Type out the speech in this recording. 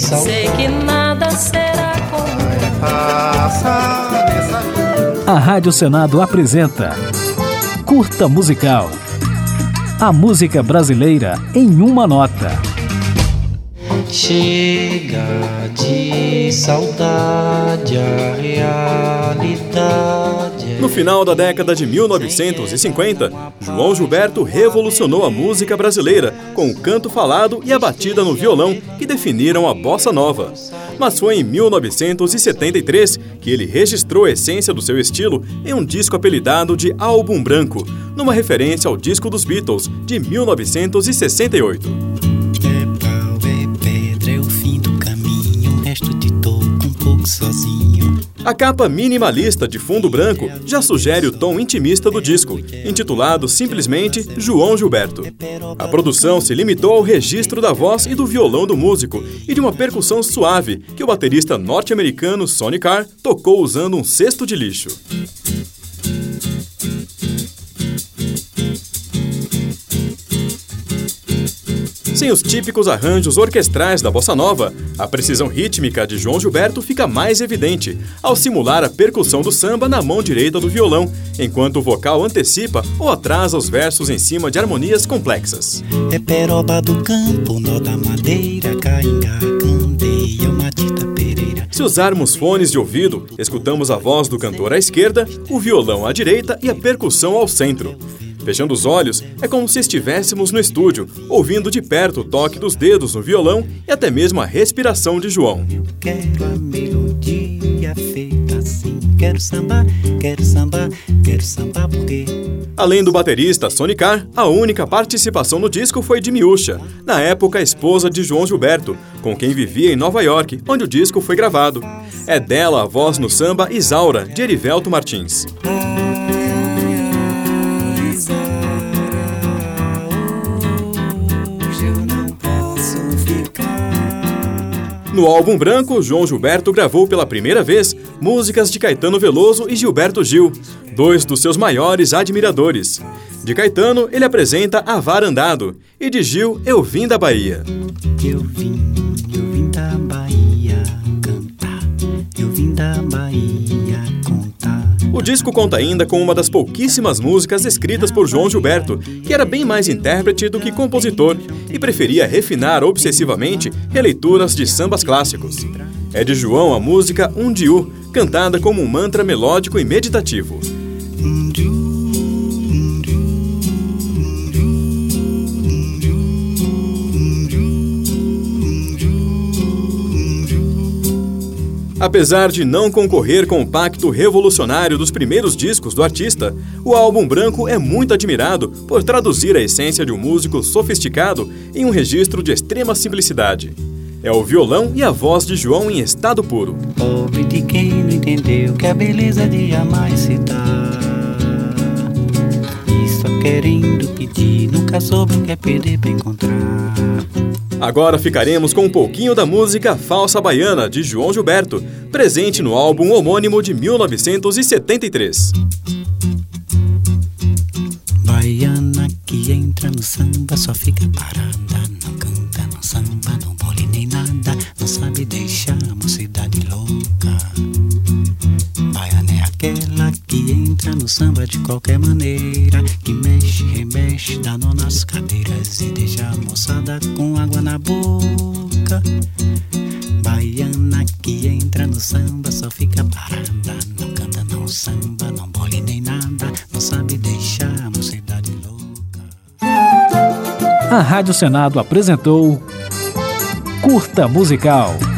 Sei que nada será como A Rádio Senado apresenta Curta Musical. A música brasileira em uma nota. Chega de saudade a realidade. No final da década de 1950, João Gilberto revolucionou a música brasileira com o canto falado e a batida no violão que definiram a bossa nova. Mas foi em 1973 que ele registrou a essência do seu estilo em um disco apelidado de Álbum Branco, numa referência ao disco dos Beatles de 1968. A capa minimalista de fundo branco já sugere o tom intimista do disco, intitulado simplesmente João Gilberto. A produção se limitou ao registro da voz e do violão do músico e de uma percussão suave que o baterista norte-americano Sonny Carr tocou usando um cesto de lixo. Sem os típicos arranjos orquestrais da bossa nova, a precisão rítmica de João Gilberto fica mais evidente ao simular a percussão do samba na mão direita do violão, enquanto o vocal antecipa ou atrasa os versos em cima de harmonias complexas. É peroba do campo, nó da madeira, cainga, candeia, matita pereira. Se usarmos fones de ouvido, escutamos a voz do cantor à esquerda, o violão à direita e a percussão ao centro. Fechando os olhos, é como se estivéssemos no estúdio, ouvindo de perto o toque dos dedos no violão e até mesmo a respiração de João. Eu quero a melodia feita assim. Quero sambar, quero sambar, quero sambar porque... Além do baterista Sonny Carr, a única participação no disco foi de Miúcha, na época esposa de João Gilberto, com quem vivia em Nova York, onde o disco foi gravado. É dela a voz no samba Isaura, de Erivelto Martins. No Álbum Branco, João Gilberto gravou pela primeira vez músicas de Caetano Veloso e Gilberto Gil, dois dos seus maiores admiradores. De Caetano, ele apresenta A Varandado, e de Gil, Eu Vim da Bahia. Eu vim da Bahia cantar, eu vim da Bahia contar. O disco conta ainda com uma das pouquíssimas músicas escritas por João Gilberto, que era bem mais intérprete do que compositor e preferia refinar obsessivamente releituras de sambas clássicos. É de João a música Undiú, cantada como um mantra melódico e meditativo. Apesar de não concorrer com o pacto revolucionário dos primeiros discos do artista, o Álbum Branco é muito admirado por traduzir a essência de um músico sofisticado em um registro de extrema simplicidade. É o violão e a voz de João em estado puro. Pobre de quem não entendeu que a beleza de amar se dá. E só querendo pedir, nunca soube o que é perder pra encontrar. Agora ficaremos com um pouquinho da música Falsa Baiana, de João Gilberto, presente no álbum homônimo de 1973. Baiana que entra no samba só fica parada, não canta, não samba, não bole nem nada, não sabe deixar a mocidade louca. Baiana é aquela que entra no samba de qualquer maneira, que mexe, remexe, dá nó nas cadeiras e deixa a moçada com água na boca. Baiana que entra no samba só fica parada, não canta, não samba, não bole nem nada, não sabe deixar a mocidade louca. A Rádio Senado apresentou Curta Musical.